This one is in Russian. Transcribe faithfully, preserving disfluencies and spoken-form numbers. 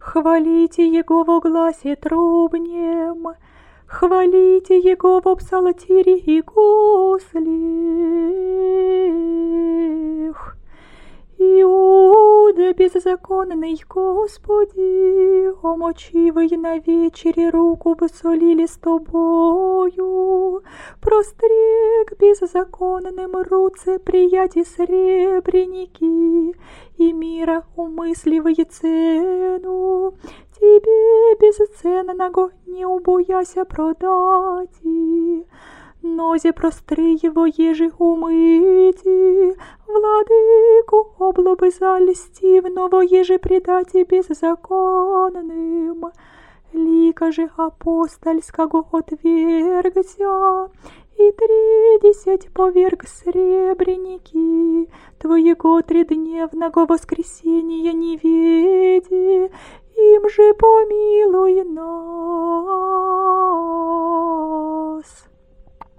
Хвалите Его во гласе трубнем, хвалите Его в псалтире и гуслях. Иуда беззаконный, Господи, омочивый на вечере руку посолили с Тобою, прострег беззаконным руце прияти сребреники, и мира умысливые цену, Тебе безценного не убояся продати. Нозе простры его еже умыти, владыку облобыза льстивного еже предати беззаконным. Лика же апостольского отвергся, и тридесять поверг сребреники, Твоего тридневного воскресения не веди, им же помилуй нас.